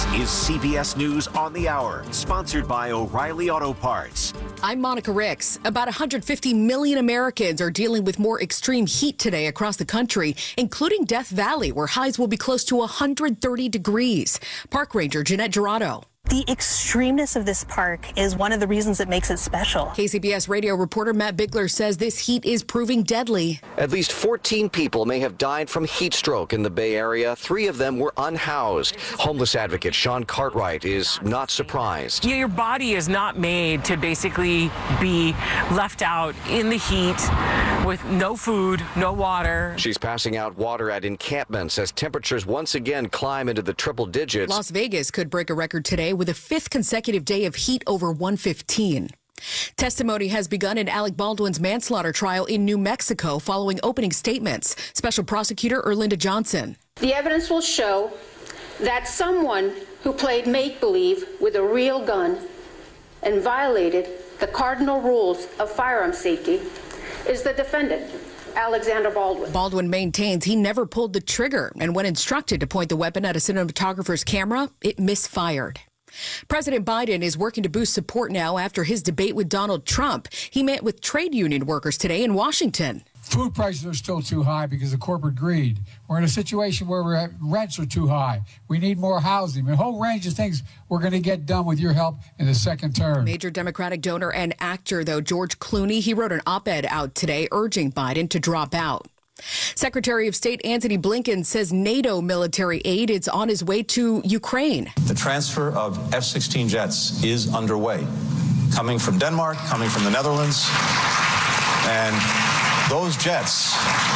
is CBS News on the Hour, sponsored by O'Reilly Auto Parts. I'm Monica Ricks. About 150 million Americans are dealing with more extreme heat today across the country, including Death Valley, where highs will be close to 130 degrees. Park Ranger Jeanette Gerardo. The extremeness of this park is one of the reasons it makes it special. KCBS radio reporter Matt Bigler says this heat is proving deadly. At least 14 people may have died from heat stroke in the Bay Area. 3 of them were unhoused. Homeless advocate Sean Cartwright is not surprised. Your body is not made to basically be left out in the heat with no food, no water. She's passing out water at encampments as temperatures once again climb into the triple digits. Las Vegas could break a record today with a 5th consecutive day of heat over 115. Testimony has begun in Alec Baldwin's manslaughter trial in New Mexico following opening statements. Special Prosecutor Erlinda Johnson. The evidence will show that someone who played make-believe with a real gun and violated the cardinal rules of firearm safety is the defendant, Alexander Baldwin. Baldwin maintains he never pulled the trigger, and when instructed to point the weapon at a cinematographer's camera, it misfired. President Biden is working to boost support now after his debate with Donald Trump. He met with trade union workers today in Washington. Food prices are still too high because of corporate greed. We're in a situation where rents are too high. We need more housing. A whole range of things we're going to get done with your help in the second term. Major Democratic donor and actor, though, George Clooney, he wrote an op-ed out today urging Biden to drop out. Secretary of State Antony Blinken says NATO military aid is on its way to Ukraine. The transfer of F-16 jets is underway, coming from Denmark, coming from the Netherlands, and those jets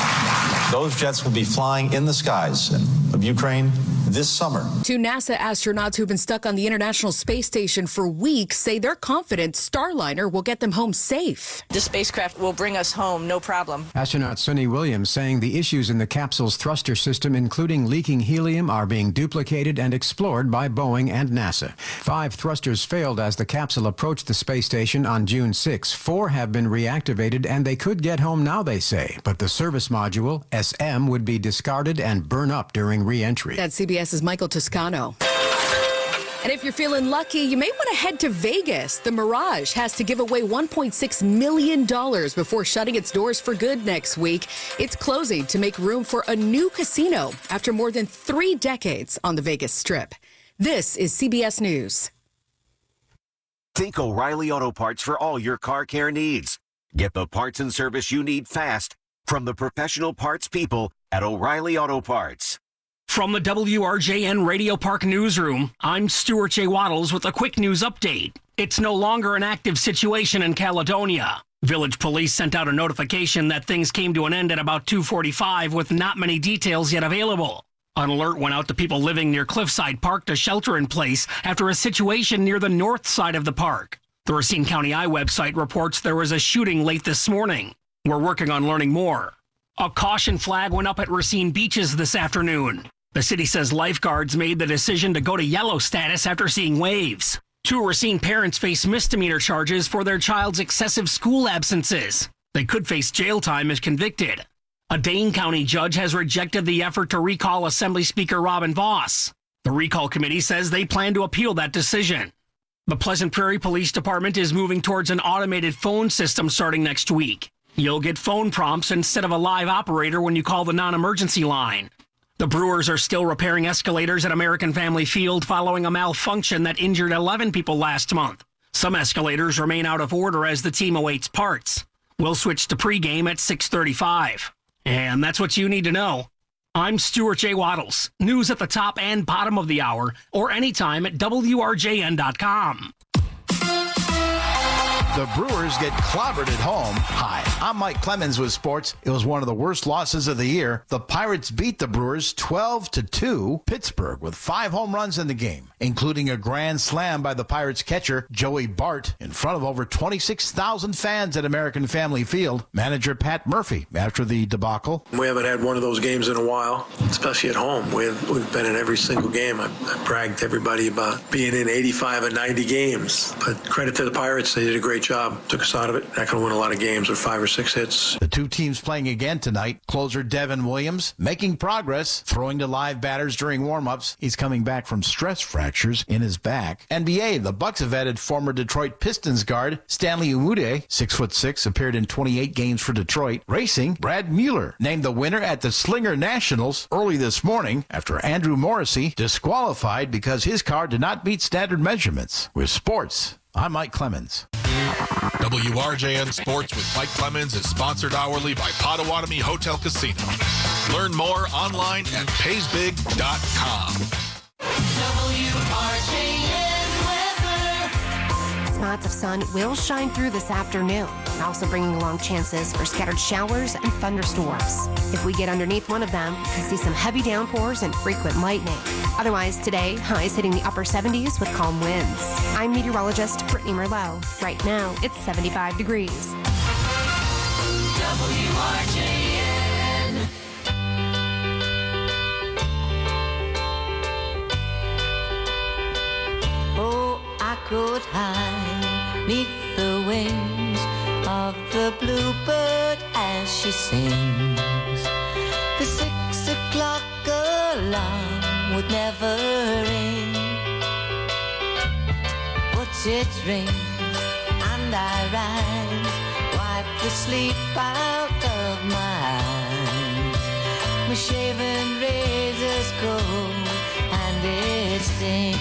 will be flying in the skies of Ukraine this summer. 2 NASA astronauts who've been stuck on the International Space Station for weeks say they're confident Starliner will get them home safe. The spacecraft will bring us home, no problem. Astronaut Suni Williams saying the issues in the capsule's thruster system, including leaking helium, are being duplicated and explored by Boeing and NASA. 5 thrusters failed as the capsule approached the space station on June 6. 4 have been reactivated and they could get home now, they say. But the service module, SM, would be discarded and burn up during re-entry. That's CBS's Michael Toscano. And if you're feeling lucky, you may want to head to Vegas. The Mirage has to give away $1.6 million before shutting its doors for good next week. It's closing to make room for a new casino after more than 3 decades on the Vegas Strip. This is CBS News. Think O'Reilly Auto Parts for all your car care needs. Get the parts and service you need fast from the professional parts people at O'Reilly Auto Parts. From the WRJN Radio Park Newsroom, I'm Stuart J. Waddles with a quick news update. It's no longer an active situation in Caledonia. Village police sent out a notification that things came to an end at about 2:45 with not many details yet available. An alert went out to people living near Cliffside Park to shelter in place after a situation near the north side of the park. The Racine County Eye website reports there was a shooting late this morning. We're working on learning more. A caution flag went up at Racine beaches this afternoon. The city says lifeguards made the decision to go to yellow status after seeing waves. 2 Racine parents face misdemeanor charges for their child's excessive school absences. They could face jail time if convicted. A Dane County judge has rejected the effort to recall Assembly Speaker Robin Voss. The recall committee says they plan to appeal that decision. The Pleasant Prairie Police Department is moving towards an automated phone system starting next week. You'll get phone prompts instead of a live operator when you call the non-emergency line. The Brewers are still repairing escalators at American Family Field following a malfunction that injured 11 people last month. Some escalators remain out of order as the team awaits parts. We'll switch to pregame at 6:35. And that's what you need to know. I'm Stuart J. Waddles. News at the top and bottom of the hour, or anytime at WRJN.com. The Brewers get clobbered at home. Hi, I'm Mike Clemens with sports. It was one of the worst losses of the year. The Pirates beat the Brewers 12-2. Pittsburgh with 5 home runs in the game, including a grand slam by the Pirates catcher Joey Bart in front of over 26,000 fans at American Family Field. Manager Pat Murphy after the debacle. We haven't had one of those games in a while, especially at home. We've been in every single game. I bragged to everybody about being in 85 and 90 games. But credit to the Pirates, they did a great job, took us out of it. Not going to win a lot of games with 5 or 6 hits. The two teams playing again tonight. Closer Devin Williams making progress, throwing to live batters during warm-ups. He's coming back from stress fractures in his back. NBA, the Bucks have added former Detroit Pistons guard Stanley Umude, 6'6", appeared in 28 games for Detroit. Racing, Brad Mueller named the winner at the Slinger Nationals early this morning after Andrew Morrissey disqualified because his car did not meet standard measurements. With sports, I'm Mike Clemens. WRJN Sports with Mike Clemens is sponsored hourly by Potawatomi Hotel Casino. Learn more online at paysbig.com. Spots of sun will shine through this afternoon, also bringing along chances for scattered showers and thunderstorms. If we get underneath one of them, we can see some heavy downpours and frequent lightning. Otherwise, today, highs hitting the upper 70s with calm winds. I'm meteorologist Brittany Merlot. Right now, it's 75 degrees. WRJN. Oh, I could hide neath the wings of the bluebird as she sings. The 6 o'clock alarm would never ring, but it rings and I rise, wipe the sleep out of my eyes. My shaven razor's cold and it stings.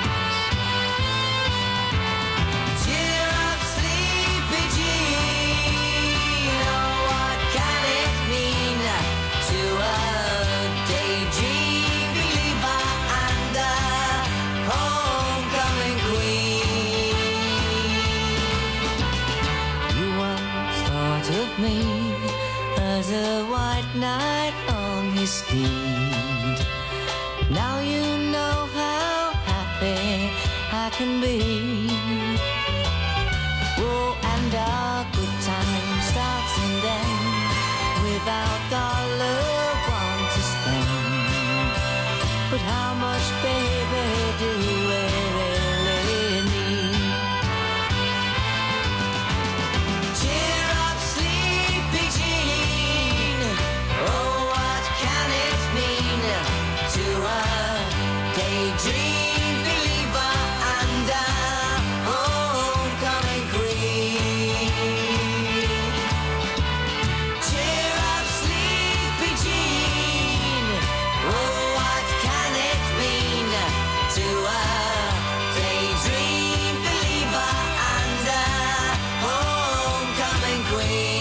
Me as a white knight on his steed. Now you know how happy I can be. Oh, and our good time starts and ends without dollar one to spend. But how much, baby, do we really need? Daydream believer and a homecoming queen. Cheer up, sleepy Jean. Oh, what can it mean to a daydream believer and a homecoming queen?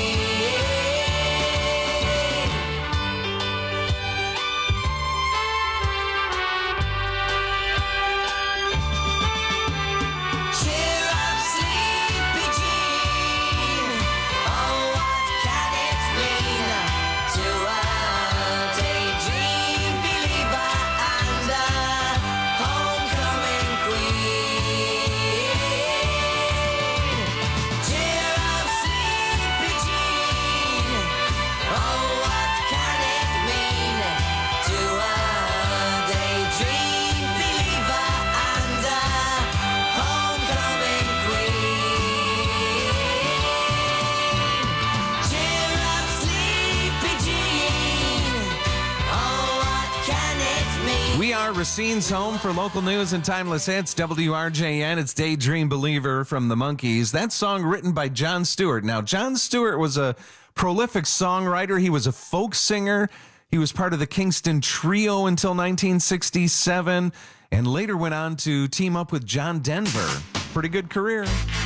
Racine's home for local news and timeless hits. WRJN, it's Daydream Believer from the Monkees. That song written by Jon Stewart. Now, Jon Stewart was a prolific songwriter. He was a folk singer. He was part of the Kingston Trio until 1967 and later went on to team up with John Denver. Pretty good career.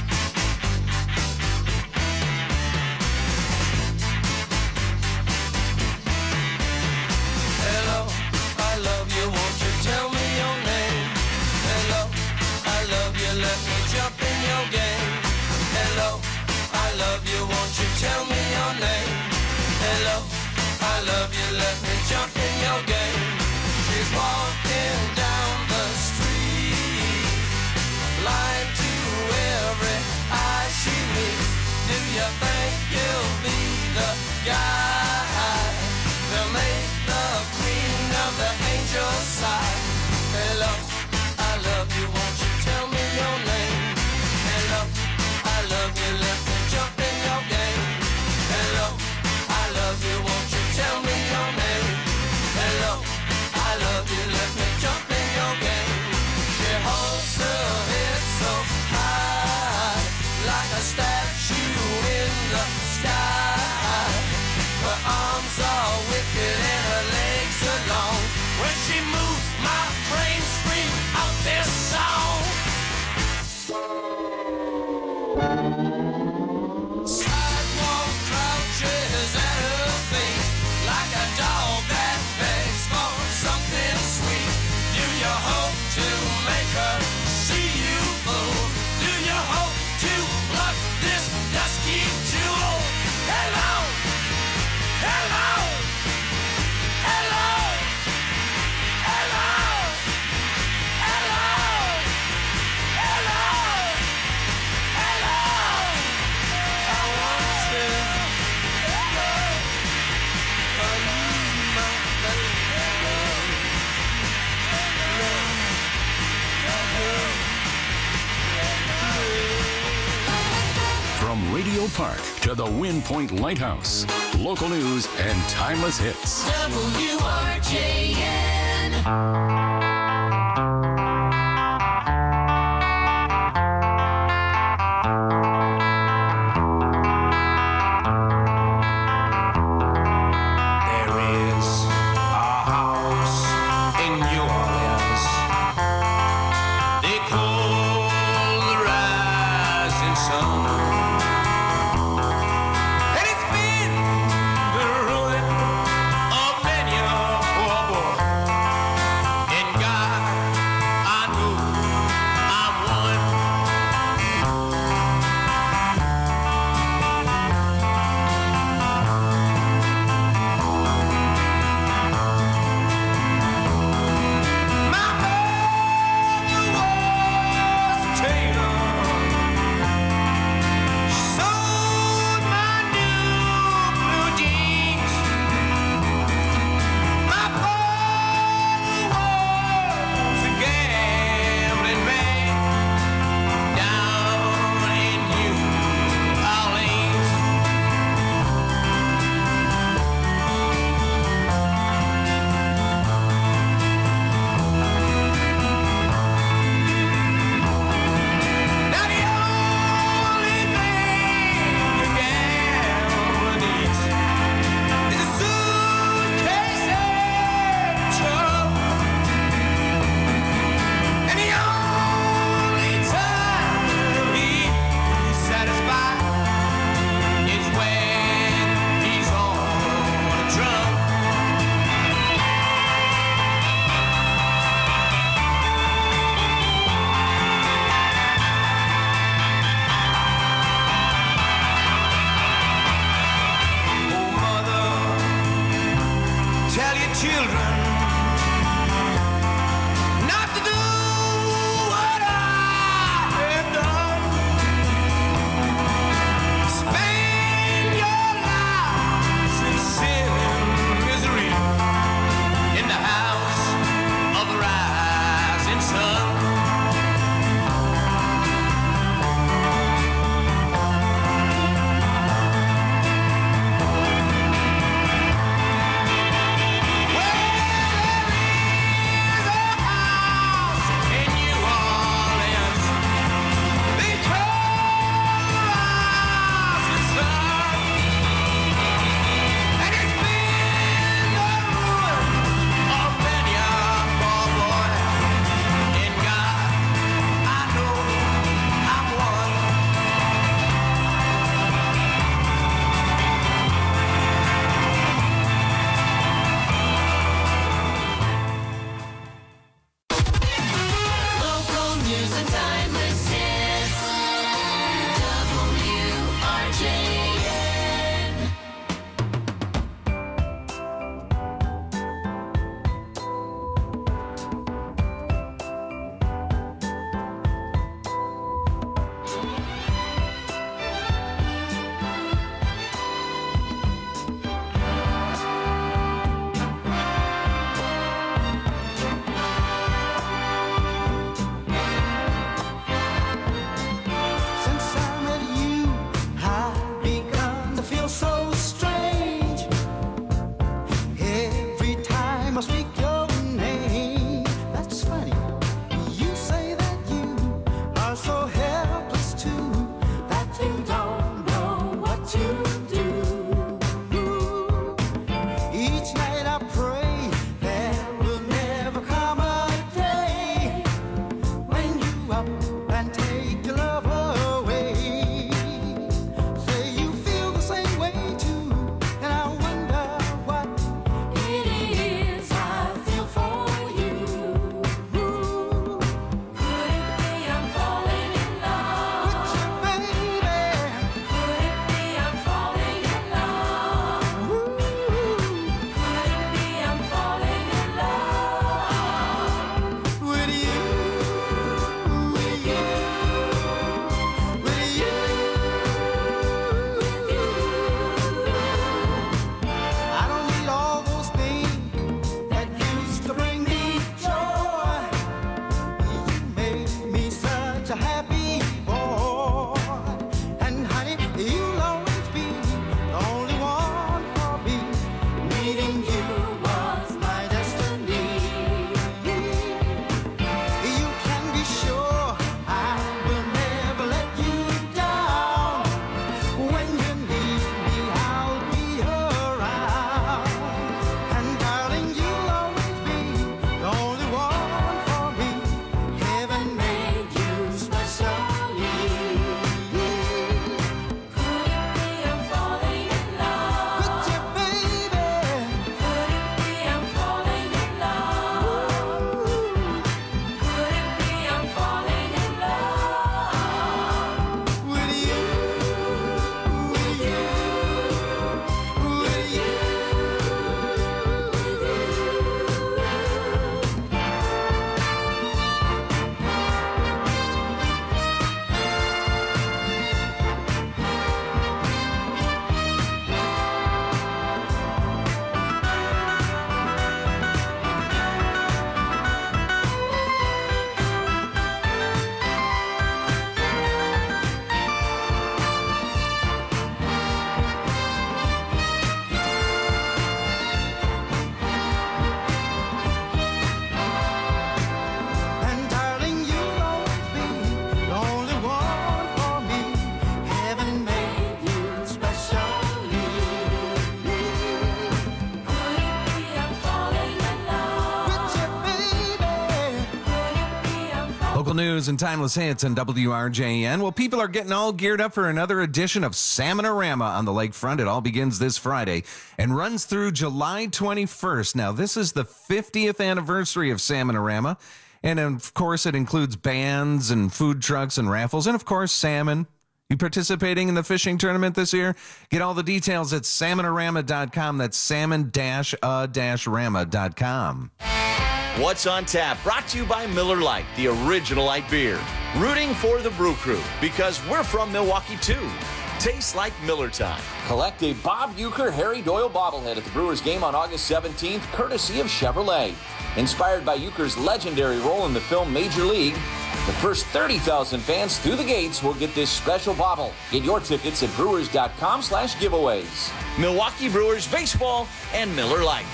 Tell me your name. Hello, I love you, let me jump in your game. She's walking down the street, blind to every Memorial Park to the Wind Point Lighthouse. Local news and timeless hits. WRJN. Local news and timeless hits on WRJN. Well, people are getting all geared up for another edition of Salmon-O-Rama on the lakefront. It all begins this Friday and runs through July 21st. Now, this is the 50th anniversary of Salmon-O-Rama. And, of course, it includes bands and food trucks and raffles. And, of course, salmon. You participating in the fishing tournament this year? Get all the details at salmonorama.com. That's salmon-a-rama.com. What's on Tap, brought to you by Miller Lite, the original light beer. Rooting for the Brew Crew, because we're from Milwaukee, too. Tastes like Miller time. Collect a Bob Uecker Harry Doyle bobblehead at the Brewers game on August 17th, courtesy of Chevrolet. Inspired by Uecker's legendary role in the film Major League, the first 30,000 fans through the gates will get this special bobble. Get your tickets at brewers.com/giveaways. Milwaukee Brewers Baseball and Miller Lite.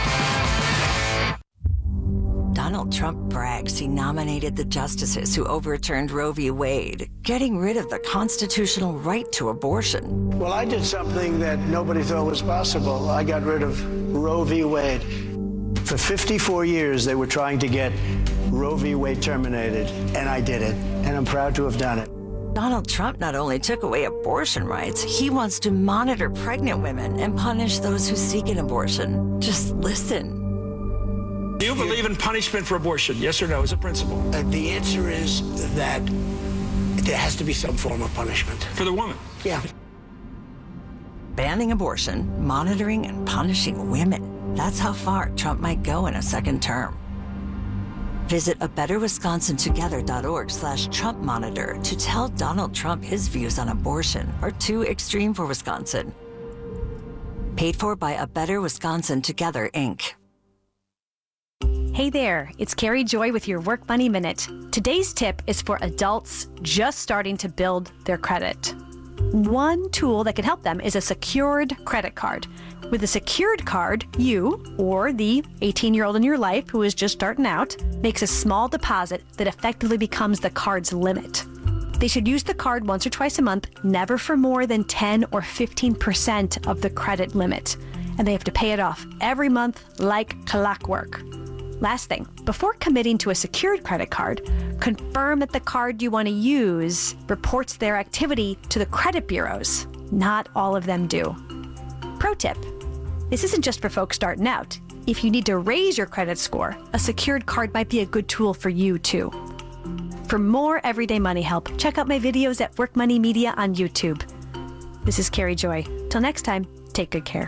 Donald Trump brags he nominated the justices who overturned Roe v. Wade, getting rid of the constitutional right to abortion. Well, I did something that nobody thought was possible. I got rid of Roe v. Wade. For 54 years, they were trying to get Roe v. Wade terminated, and I did it, and I'm proud to have done it. Donald Trump not only took away abortion rights, he wants to monitor pregnant women and punish those who seek an abortion. Just listen. Do you believe in punishment for abortion? Yes or no, as a principle? The answer is that there has to be some form of punishment. For the woman? Yeah. Banning abortion, monitoring and punishing women. That's how far Trump might go in a second term. Visit abetterwisconsintogether.org/Trump monitor to tell Donald Trump his views on abortion are too extreme for Wisconsin. Paid for by A Better Wisconsin Together, Inc. Hey there, it's Carrie Joy with your Work Money Minute. Today's tip is for adults just starting to build their credit. One tool that can help them is a secured credit card. With a secured card, you, or the 18-year-old in your life who is just starting out, makes a small deposit that effectively becomes the card's limit. They should use the card once or twice a month, never for more than 10 or 15% of the credit limit. And they have to pay it off every month like clockwork. Last thing, before committing to a secured credit card, confirm that the card you want to use reports their activity to the credit bureaus. Not all of them do. Pro tip, this isn't just for folks starting out. If you need to raise your credit score, a secured card might be a good tool for you too. For more everyday money help, check out my videos at Work Money Media on YouTube. This is Carrie Joy. Till next time, take good care.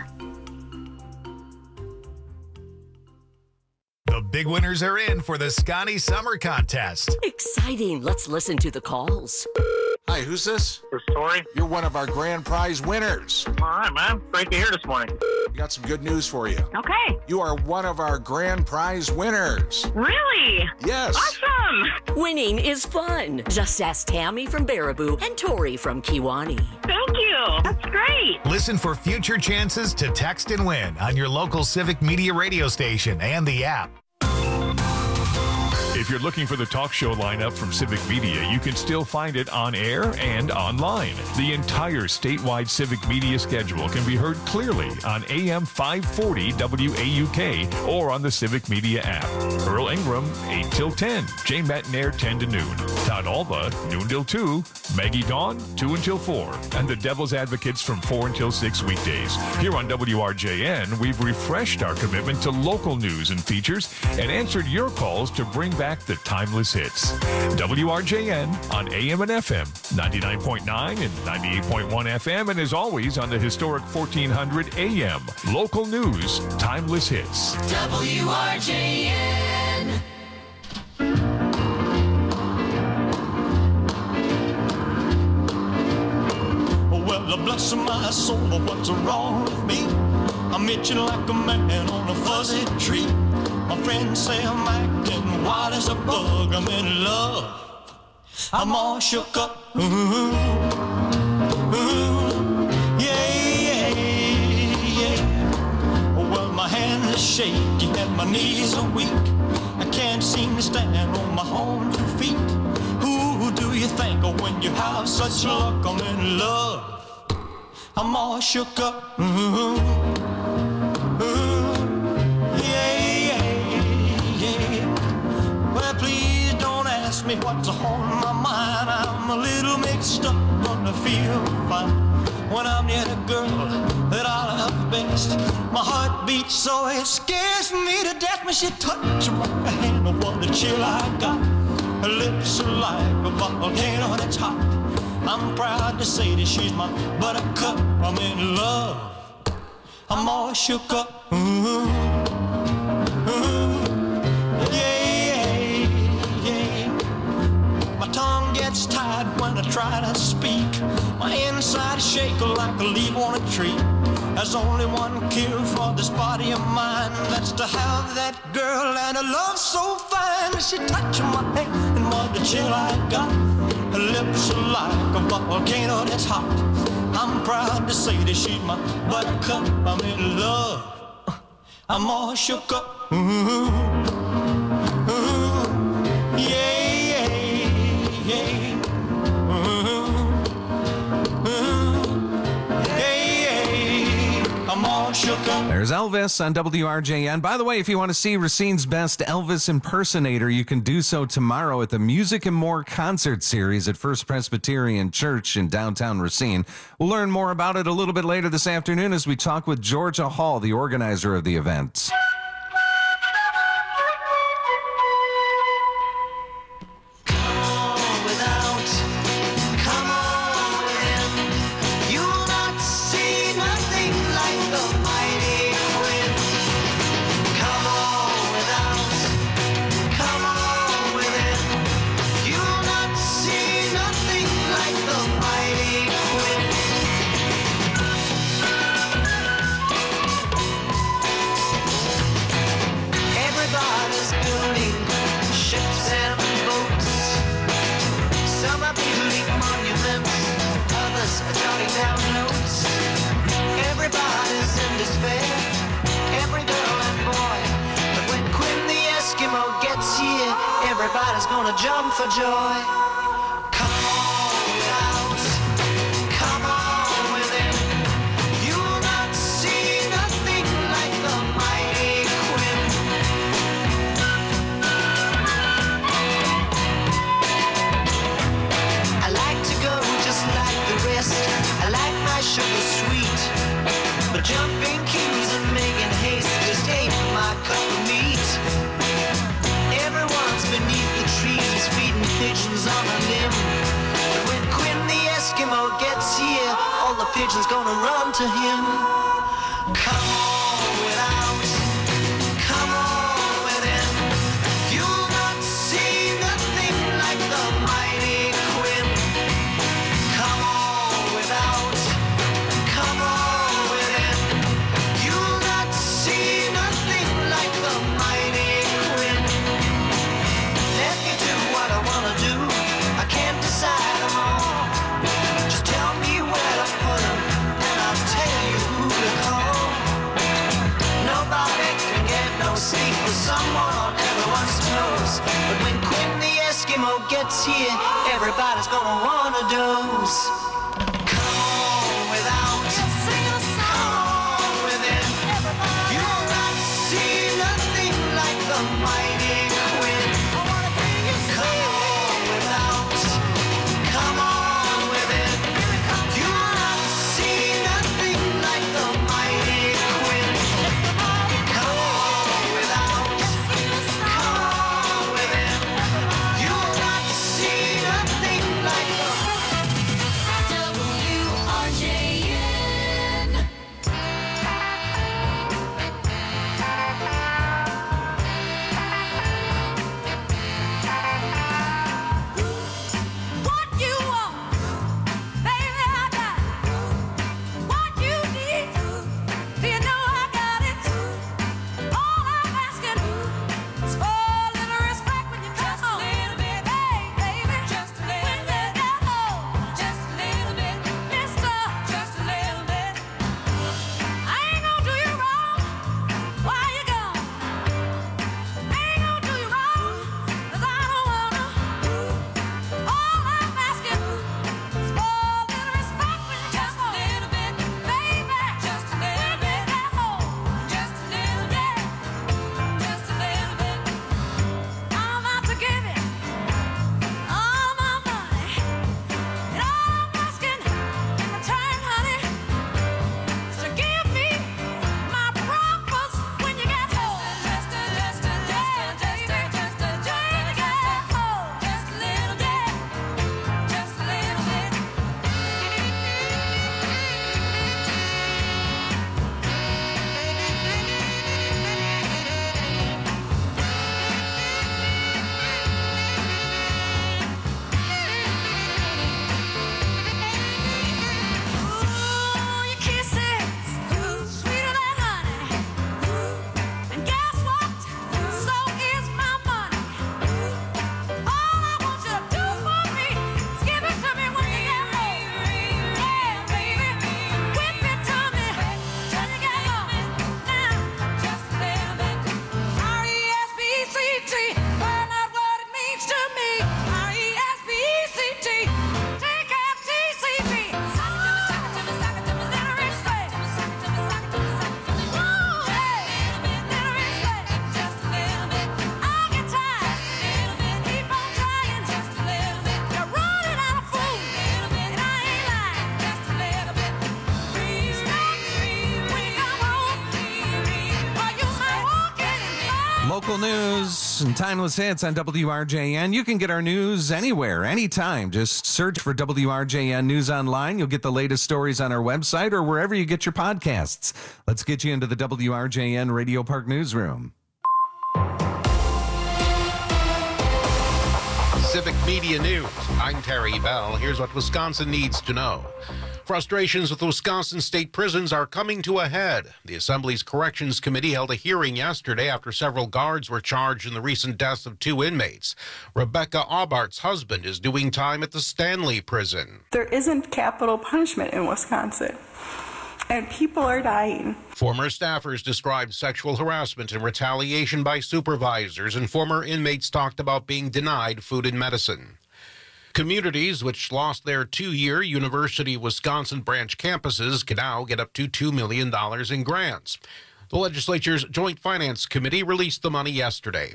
The big winners are in for the Scotty Summer Contest. Exciting. Let's listen to the calls. Hi, who's this? It's Tori. You're one of our grand prize winners. All right, man. Great to hear this morning. We got some good news for you. Okay. You are one of our grand prize winners. Really? Yes. Awesome. Winning is fun. Just ask Tammy from Baraboo and Tori from Kiwani. Thank you. That's great. Listen for future chances to text and win on your local Civic Media radio station and the app. If you're looking for the talk show lineup from Civic Media, you can still find it on air and online. The entire statewide Civic Media schedule can be heard clearly on AM 540 WAUK or on the Civic Media app. Earl Ingram, 8 till 10. Jay Metnair, 10 to noon. Todd Alba, noon till 2. Maggie Dawn, 2 until 4. And the Devil's Advocates from 4 until 6 weekdays. Here on WRJN, we've refreshed our commitment to local news and features and answered your calls to bring back the timeless hits. WRJN on AM and FM, 99.9 and 98.1 FM, and as always on the historic 1400 AM. Local news, timeless hits. WRJN. Well, bless my soul, what's wrong with me? I'm itching like a man on a fuzzy tree. My friends say I'm acting wild as a bug. I'm in love. I'm all shook up. Ooh, yeah, yeah, yeah. Well, my hands are shaky and my knees are weak. I can't seem to stand on my own 2 feet. Who do you think of when you have such luck? I'm in love. I'm all shook up. Yeah, yeah, yeah. Well, please don't ask me what's on my mind. I'm a little mixed up, but I feel fine when I'm near the girl that I love best. My heart beats so it scares me to death when she touches my hand. What a chill I got. Her lips are like a volcano that's hot. I'm proud to say that she's my buttercup. I'm in love. I'm all shook up. My tongue gets tied when I try to speak. My inside shake like a leaf on a tree. There's only one cure for this body of mine. That's to have that girl and a love so fine. She touched my hand and what the chill I got. Her lips are like a volcano that's hot. I'm proud to say that she's my buttercup. I'm in love. I'm all shook up. I'm all shook up. There's Elvis on WRJN. By the way, if you want to see Racine's best Elvis impersonator, you can do so tomorrow at the Music and More concert series at First Presbyterian Church in downtown Racine. We'll learn more about it a little bit later this afternoon as we talk with Georgia Hall, the organizer of the event. Everybody's gonna jump for joy. Come on without, come on within. You'll not see nothing like the mighty Quinn. I like to go just like the rest. I like my sugar sweet, but jumping cues and making haste just ain't my cup of meat. Beneath the trees, feeding pigeons on a limb. But when Quinn the Eskimo gets here, all the pigeons gonna run to him. Come on without, come on within. You'll not see nothing like the mighty Quinn. Come on without, come on within. You'll not see nothing like the mighty Quinn. Let me do what I wanna do. I can't decide them all. Just tell me where to put them, and I'll tell you who to call. Nobody can get no sleep with someone on everyone's toes. But when Quinn the Eskimo gets here, everybody's gonna wanna doze. Come on without, come on within. You'll not see nothing like the mighty Quinn. Come on without, come on within. You'll not see nothing like the mighty Quinn. Come on without, come on within. You'll not see nothing like the Local news and timeless hits on WRJN. You can get our news anywhere, anytime. Just search for WRJN News Online. You'll get the latest stories on our website or wherever you get your podcasts. Let's get you into the WRJN Radio Park Newsroom. Civic Media News. I'm Terry Bell. Here's what Wisconsin needs to know. Frustrations with Wisconsin state prisons are coming to a head. The Assembly's Corrections Committee held a hearing yesterday after several guards were charged in the recent deaths of 2 inmates. Rebecca Aubart's husband is doing time at the Stanley Prison. There isn't capital punishment in Wisconsin, and people are dying. Former staffers described sexual harassment and retaliation by supervisors, and former inmates talked about being denied food and medicine. Communities which lost their 2-year University of Wisconsin branch campuses can now get up to $2 million in grants. The legislature's Joint Finance Committee released the money yesterday.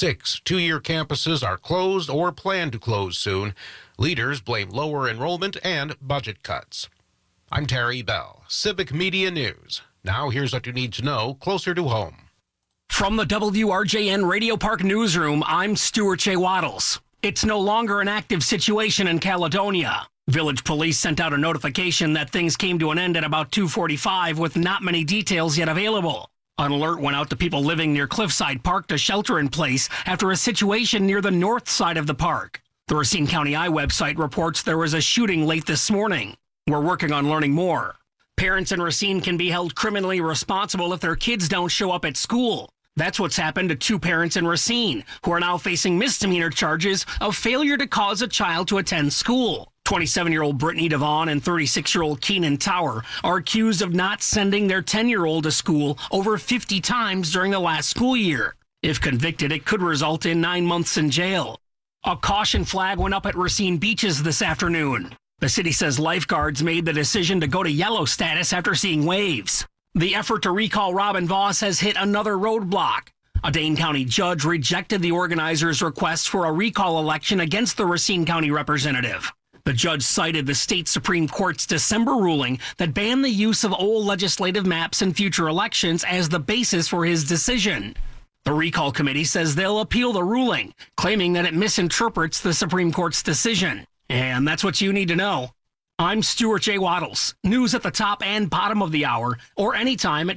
6 2-year campuses are closed or plan to close soon. Leaders blame lower enrollment and budget cuts. I'm Terry Bell, Civic Media News. Now here's what you need to know closer to home. From the WRJN Radio Park Newsroom, I'm Stuart J. Waddles. It's no longer an active situation in Caledonia. Village police sent out a notification that things came to an end at about 2:45 with not many details yet available. An alert went out to people living near Cliffside Park to shelter in place after a situation near the north side of the park. The Racine County Eye website reports there was a shooting late this morning. We're working on learning more. Parents in Racine can be held criminally responsible if their kids don't show up at school. That's what's happened to 2 parents in Racine who are now facing misdemeanor charges of failure to cause a child to attend school. 27-year-old Brittany Devon and 36-year-old Keenan Tower are accused of not sending their 10-year-old to school over 50 times during the last school year. If convicted, it could result in 9 months in jail. A caution flag went up at Racine beaches this afternoon. The city says lifeguards made the decision to go to yellow status after seeing waves. The effort to recall Robin Voss has hit another roadblock. A Dane County judge rejected the organizers' request for a recall election against the Racine County representative. The judge cited the state Supreme Court's December ruling that banned the use of old legislative maps in future elections as the basis for his decision. The recall committee says they'll appeal the ruling, claiming that it misinterprets the Supreme Court's decision. And that's what you need to know. I'm Stuart J. Waddles. News at the top and bottom of the hour, or anytime at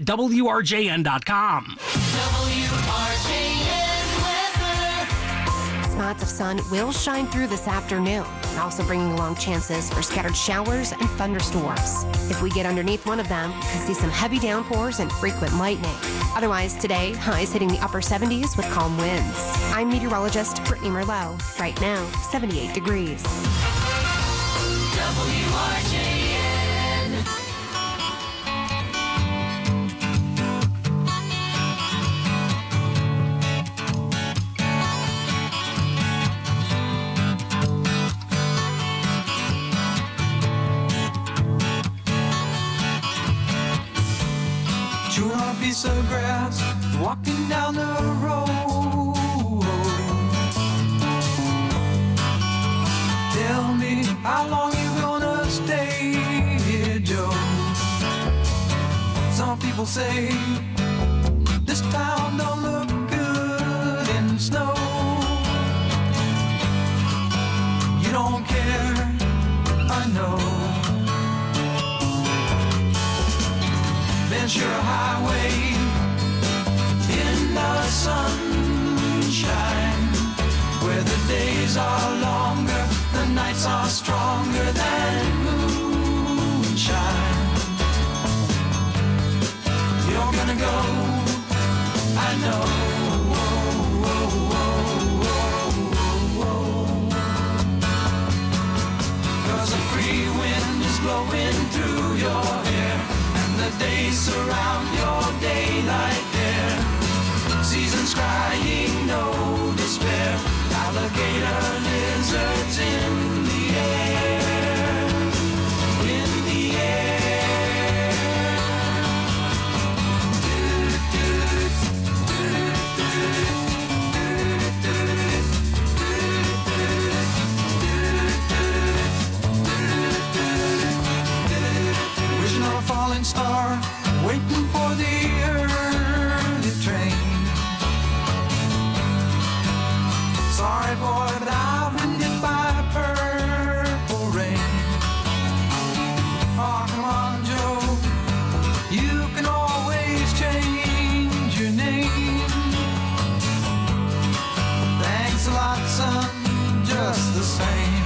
WRJN.com. Spots of sun will shine through this afternoon, also bringing along chances for scattered showers and thunderstorms. If we get underneath one of them, we can see some heavy downpours and frequent lightning. Otherwise, today, highs hitting the upper 70s with calm winds. I'm meteorologist Brittany Merlot. Right now, 78 degrees. WRJN. Chewing on a piece of grass, walking down the road. Tell me how long you gonna stay here, Joe. Some people say this town don't look good in snow. You don't care, I know. Ventura Highway in the sunshine, where the days are longer, the nights are stronger than moonshine. You're gonna go, I know. Cause a free wind is blowing through your hair, and the days surround your daylight there. Seasons crying, no despair. Alligator lizards in the air, in the air. Wishing on a falling star, waiting for the early train. but I've been hit by purple rain. Oh, come on, Joe, you can always change your name. Thanks a lot, son, just the same.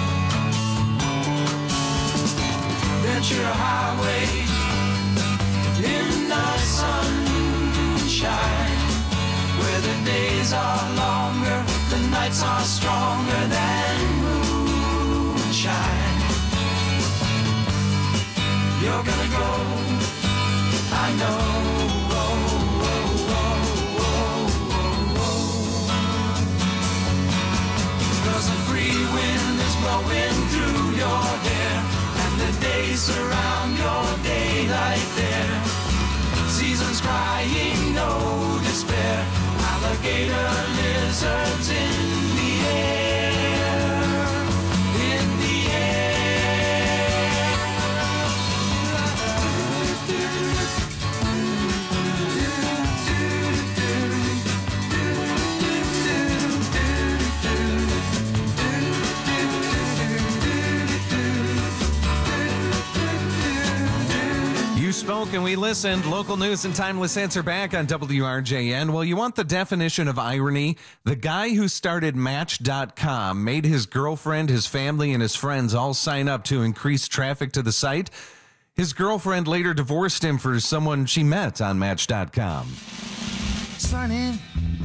Ventura Highway in the sunshine, where the days are longer, the nights are stronger than moonshine. You're gonna go, I know. Cause the free wind is blowing through your hair, and the days surround your daylight there. Seasons crying, no despair. Alligator lizards in the air, in the You spoke and we listened. Local news and timeless answer back on WRJN. Well, you want the definition of irony? The guy who started Match.com made his girlfriend, his family, and his friends all sign up to increase traffic to the site. His girlfriend later divorced him for someone she met on Match.com. Sunny,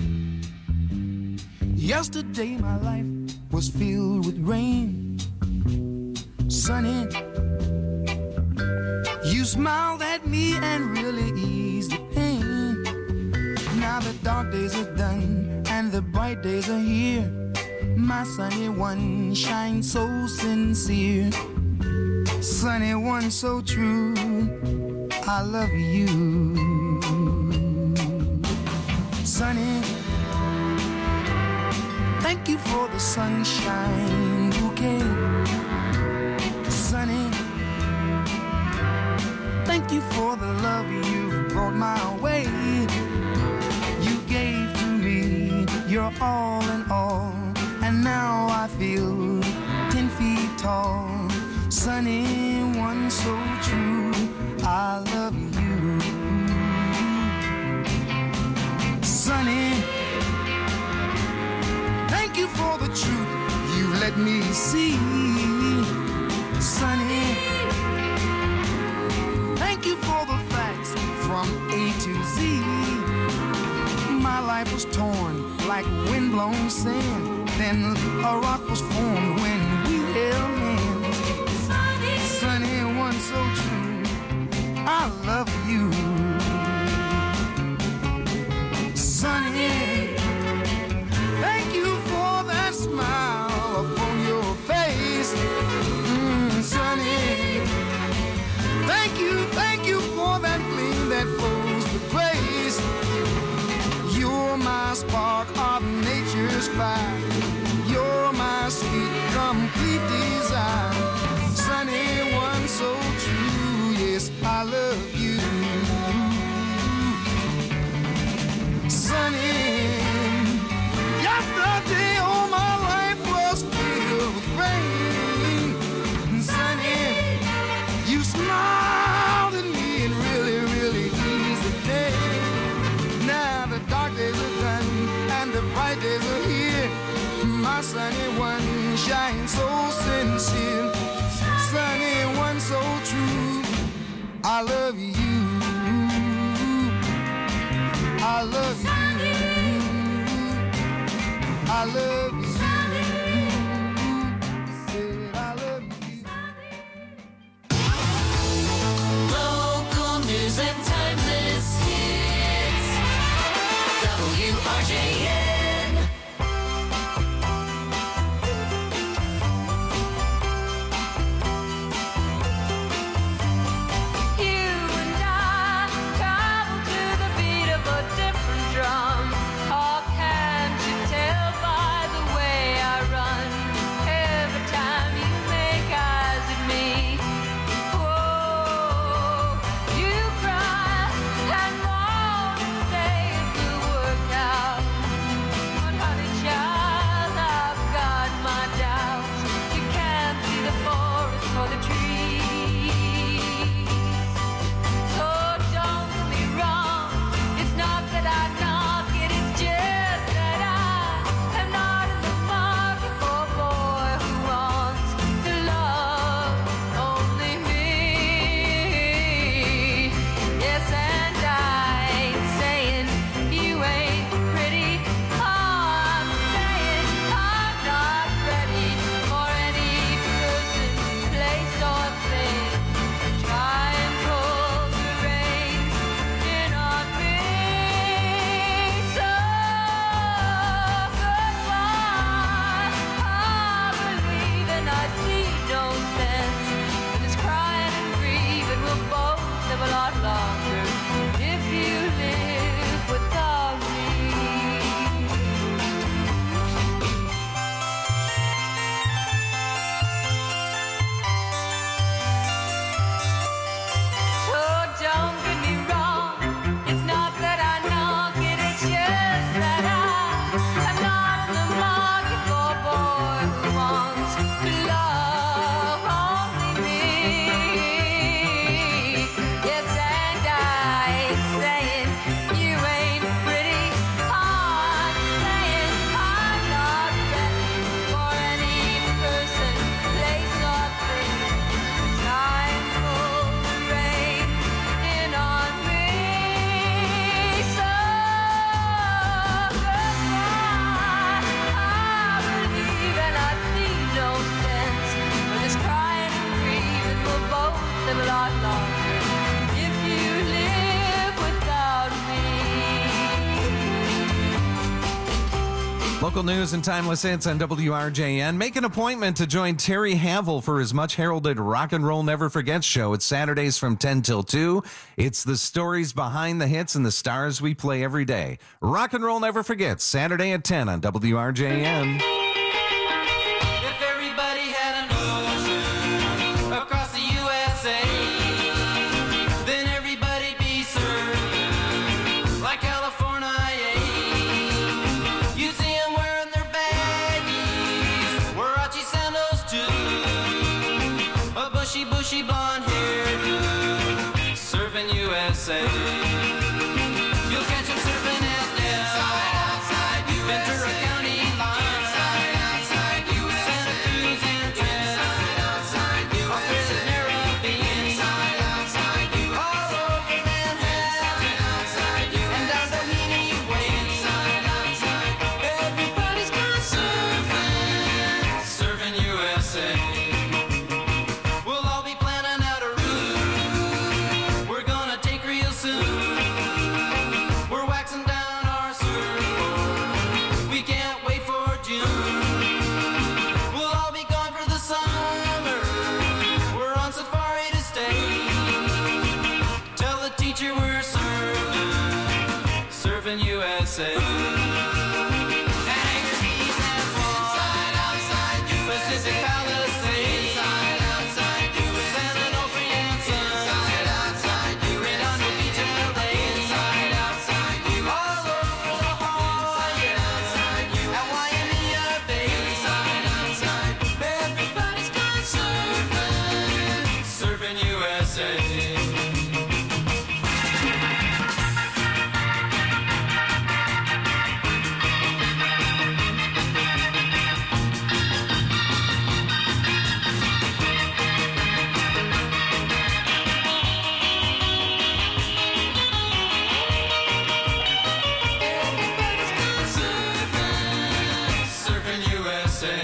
yesterday my life was filled with rain. Sunny, you smiled at me and really eased the pain. Now the dark days are done and the bright days are here. My sunny one shines so sincere. Sunny one so true, I love you. Sunny, thank you for the sunshine bouquet. Sunny, thank you for the love you brought my way. You gave to me your all in all, and now I feel 10 feet tall. Sunny one so true, I love you. Sunny, thank you for the truth you let me see. Sunny, thank you for the facts from A to Z. My life was torn like windblown sand. Then a rock was formed when we held hands. Sunny one so true, I love you. Sunny, thank you for that smile upon your face. Sunny, thank you for that gleam that flows with grace. You're my spark of nature's fire. You're my sweet, complete desire. Sunny one so true, yes, I love you. Sunny, yesterday all my life was filled with rain. Sunny, you smiled at me and really, really eased the day. Now the dark days are done and the bright days are here. My sunny one shines so sincere. Sunny one so true, I love you. I love you. I love you. Said I love you. Local news and timeless hits. WRJN. You and I travel to the beat of a different drum. Oh, can't you tell by the Local news and timeless hits on WRJN. Make an appointment to join Terry Havel for his much heralded Rock and Roll Never Forgets show. It's Saturdays from 10 till 2. It's the stories behind the hits and the stars we play every day. Rock and Roll Never Forgets, Saturday at 10 on WRJN. If everybody had an ocean across the USA, then everybody'd be served like California. You see them wearing their baggies, Warachi sandals too, a bushy blonde hairdo, serving USA. You'll catch them surfing out there, outside Ventura County line, outside Santa Cruz and Trent, Australia, Caribbean, all over Manhattan, and down Doheny Way, everybody's gone surfing USA. We'll all be planning out a route we're gonna take real soon. We're waxing down our surfboard, we can't wait for June. We'll all be gone for the summer, we're on safari to stay. Tell the teacher we're surfing USA. Anchor Keys and Swan, Pacific Palisades, San Onofre and Sun, Redondo Beach, LA, all over La Jolla, at Waimea Bay, everybody's gone surfing USA. Surfing USA.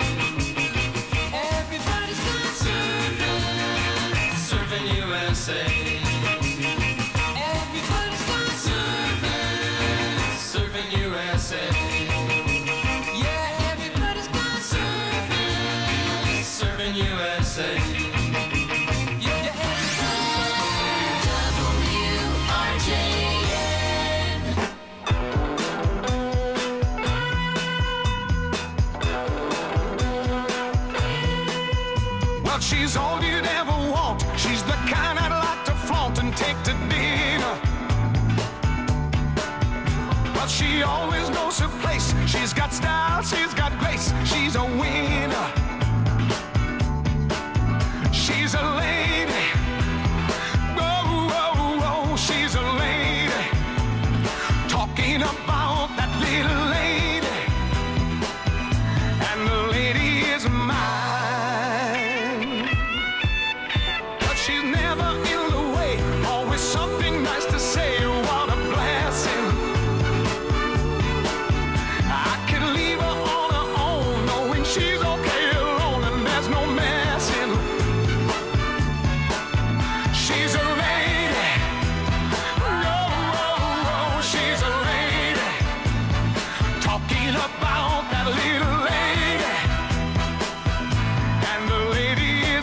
Everybody's gone surfing USA. Everybody's gone surfing USA. Yeah, everybody's gone surfing USA. Yeah, WRJN. Well, she's all you'd ever want. She's the kind I'd like to flaunt and take to dinner. But she always knows her place. She's got style, she's got grace. She's a winner. She's a lady. Oh, oh, oh, she's a lady. Talking about that little lady. And the lady is mine. But she's never in the way. Always something nice to say. What a blessing. I could leave her on her own, knowing she's okay alone and there's no messing. She's a lady. Oh, oh, oh, she's a lady. Talking about that little lady. And the lady is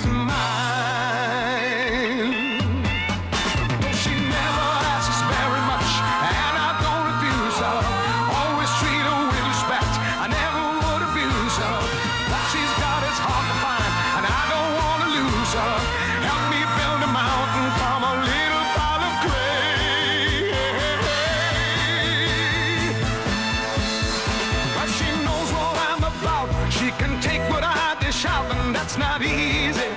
mine. Though she never asks very much, and I don't refuse her. Always treat her with respect. I never would abuse her. What she's got is hard to find, and I don't want to lose her. Help me build a mountain from a little pile of clay. But she knows what I'm about. She can take what I dish out, and that's not easy.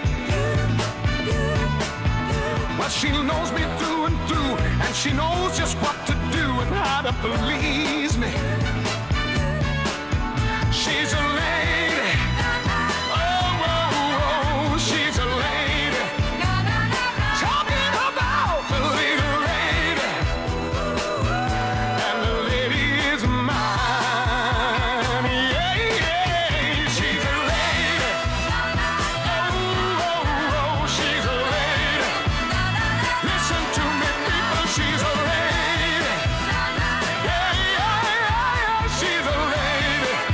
But she knows me through and through, and she knows just what to do and how to please me. She's a lady. Oh, oh, oh, she's a lady. Talking about the little lady. And the lady is mine. Yeah, yeah, she's a lady. Oh, oh, oh, she's a lady. Listen to me, people, she's a lady. Yeah, yeah, yeah, yeah, she's a lady.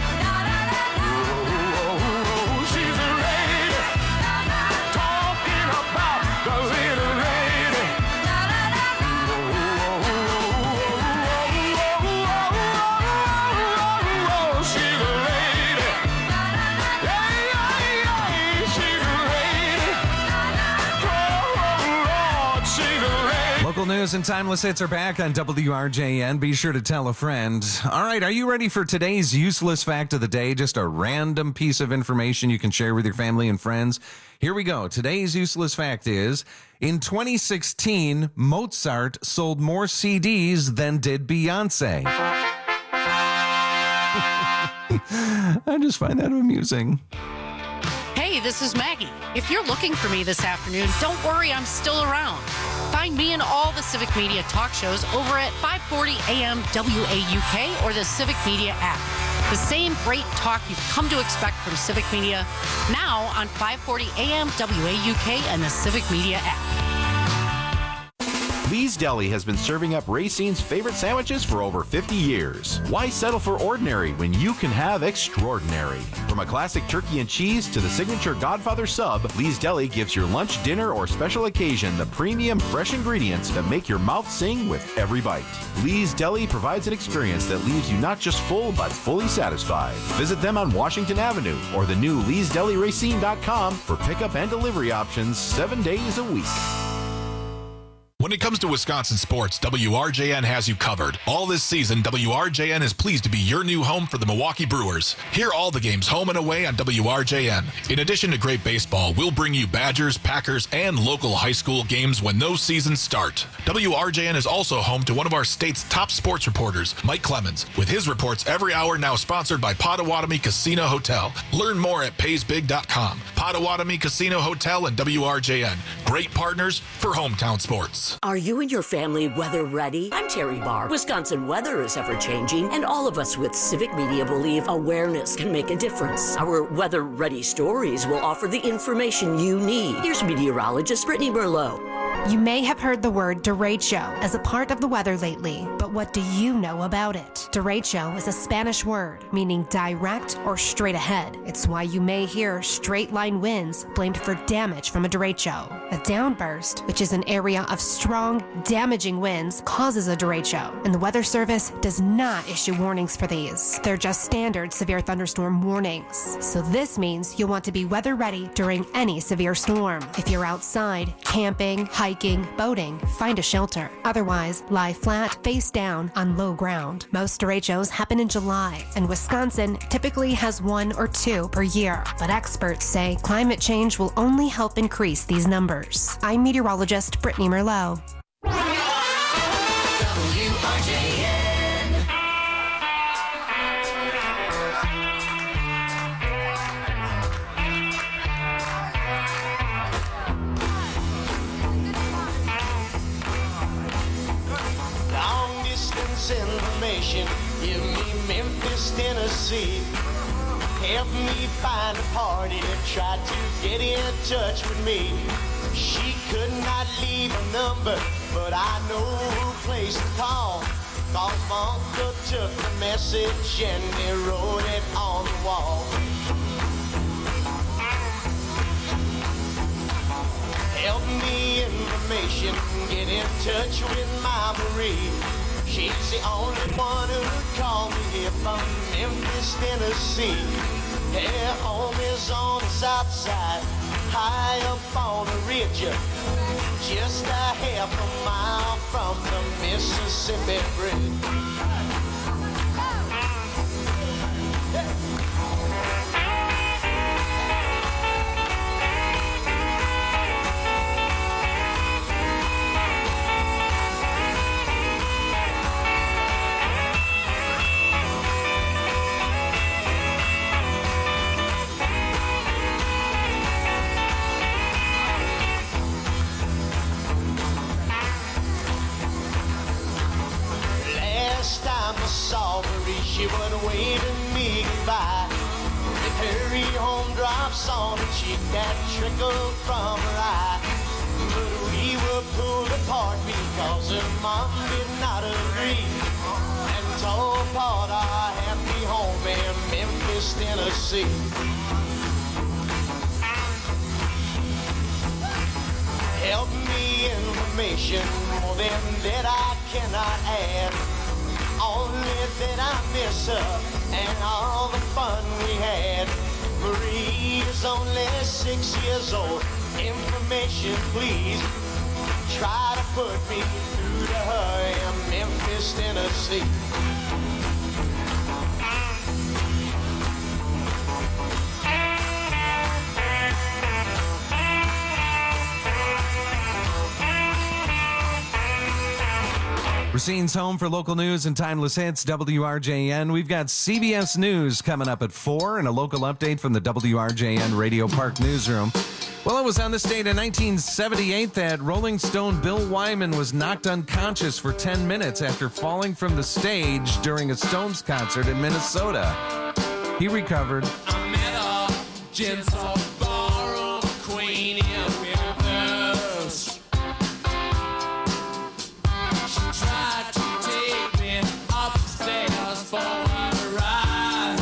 Local news and timeless hits are back on WRJN. Be sure to tell a friend. All right, are you ready for today's useless fact of the day? Just a random piece of information you can share with your family and friends. Here we go. Today's useless fact is, in 2016, Mozart sold more CDs than did Beyonce. I just find that amusing. Hey, this is Maggie. If you're looking for me this afternoon, don't worry, I'm still around. Find me in all the Civic Media talk shows over at 540 AM WAUK or the Civic Media app. The same great talk you've come to expect from Civic Media, now on 540 AM WAUK and the Civic Media app. Lee's Deli has been serving up Racine's favorite sandwiches for over 50 years. Why settle for ordinary when you can have extraordinary? From a classic turkey and cheese to the signature Godfather sub, Lee's Deli gives your lunch, dinner, or special occasion the premium fresh ingredients that make your mouth sing with every bite. Lee's Deli provides an experience that leaves you not just full, but fully satisfied. Visit them on Washington Avenue or the new Lee'sDeliRacine.com for pickup and delivery options 7 days a week. When it comes to Wisconsin sports, WRJN has you covered. All this season, WRJN is pleased to be your new home for the Milwaukee Brewers. Hear all the games home and away on WRJN. In addition to great baseball, we'll bring you Badgers, Packers, and local high school games when those seasons start. WRJN is also home to one of our state's top sports reporters, Mike Clemens, with his reports every hour, now sponsored by Potawatomi Casino Hotel. Learn more at paysbig.com. Potawatomi Casino Hotel and WRJN. Great partners for hometown sports. Are you and your family weather ready? I'm Terry Barr. Wisconsin weather is ever changing, and all of us with Civic Media believe awareness can make a difference. Our weather ready stories will offer the information you need. Here's meteorologist Brittany Merlot. You may have heard the word derecho as a part of the weather lately, but what do you know about it? Derecho is a Spanish word meaning direct or straight ahead. It's why you may hear straight line winds blamed for damage from a derecho. A downburst, which is an area of strong, damaging winds, causes a derecho, and the Weather Service does not issue warnings for these. They're just standard severe thunderstorm warnings. So this means you'll want to be weather ready during any severe storm. If you're outside, camping, hiking, boating, find a shelter. Otherwise, lie flat, face down on low ground. Most derechos happen in July, and Wisconsin typically has 1 or 2 per year. But experts say climate change will only help increase these numbers. I'm meteorologist Brittany Merlot. Long distance information, give me Memphis, Tennessee. Help me find a party that tried to get in touch with me. She could not leave a number, but I know who place to call. Cause my uncle took the message and he wrote it on the wall. Help me information, get in touch with my Marie. She's the only one who called me here from Memphis, Tennessee. Her home is on the south side, high up on the ridge, just a half a mile from the Mississippi Bridge. She would wave at me goodbye. With her home drops on her cheek that trickled from her eye. But we were pulled apart because her mom did not agree and tore apart our happy home in Memphis, Tennessee. Help me information, more than that I cannot add. Only that I miss her and all the fun we had. Marie is only 6 years old. Information, please. try to put me through to her in Memphis, Tennessee. Racine's home for local news and timeless hits, WRJN. We've got CBS News coming up at 4 and a local update from the WRJN Radio Park newsroom. Well, it was on this date in 1978 that Rolling Stone Bill Wyman was knocked unconscious for 10 minutes after falling from the stage during a Stones concert in Minnesota. He recovered. I met a gentle ballroom queen in Memphis. She tried to take me upstairs for a ride.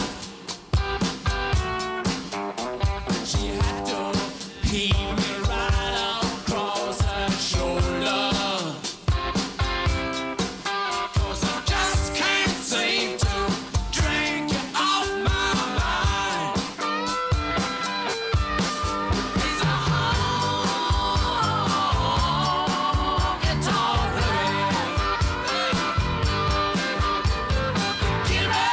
She had to heave me right across her shoulder. 'Cause I just can't seem to drink you off my mind. It's a honky-tonk blues. Give me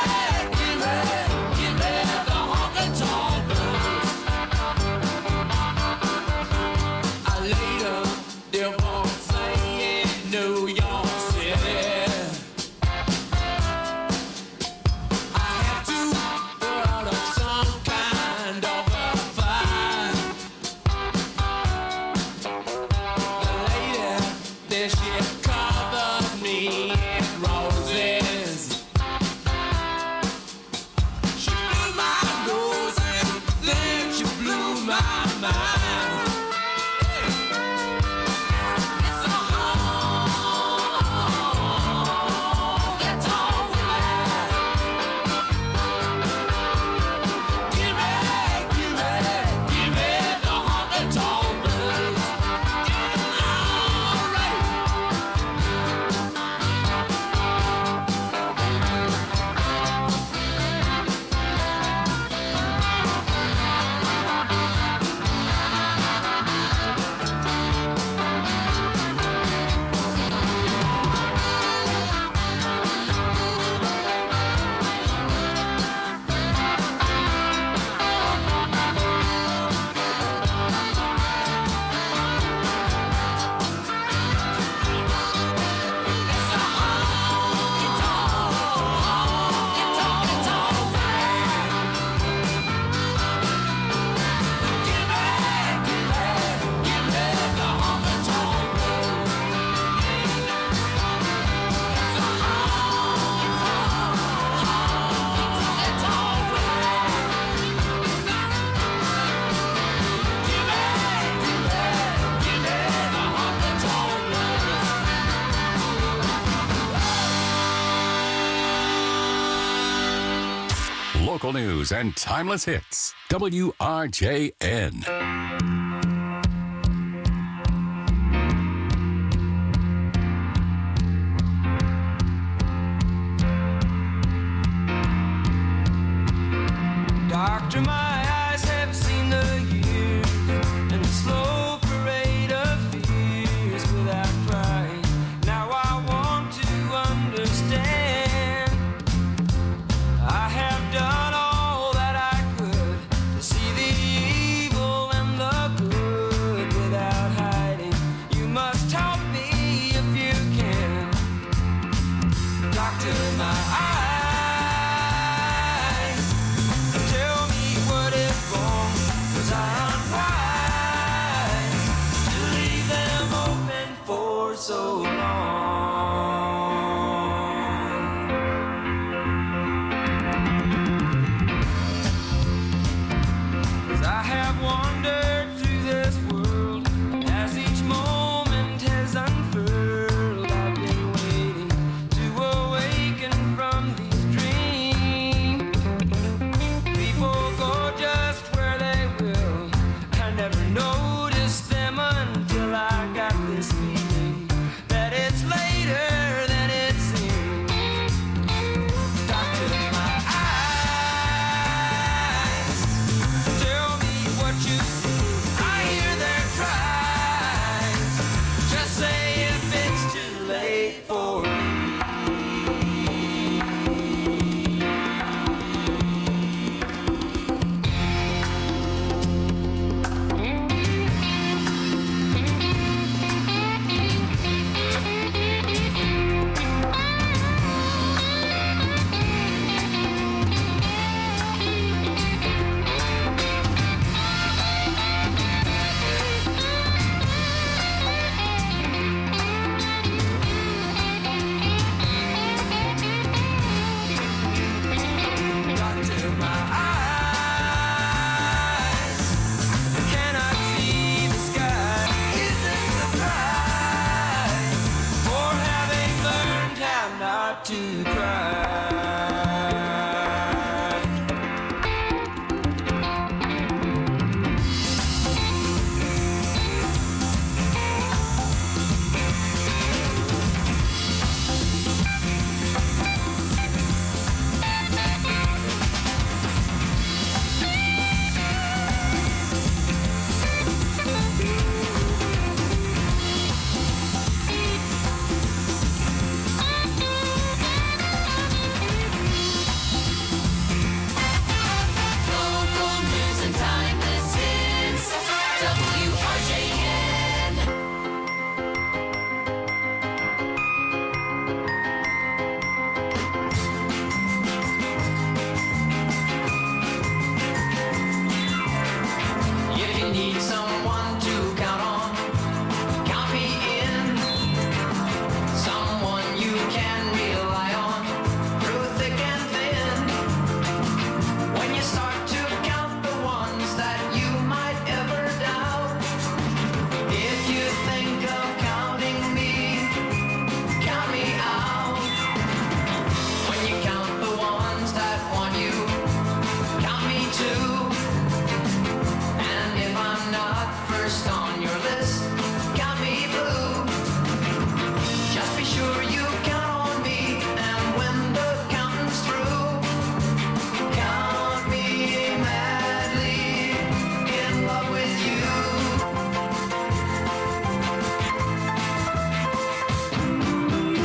the honky-tonk blues. I later divorcing in New York City. I had to put out some kind of a fight. The lady, then she covered me in roses. She blew my nose and then she blew my mind. It's a honky-tonk blues. Give me the honky-tonk blues. All right. Local news and timeless hits. WRJN. Doctor, my eyes have seen the years and the slow parade of fears without crying. Now I want to understand. I have done all that I could to see the evil and need some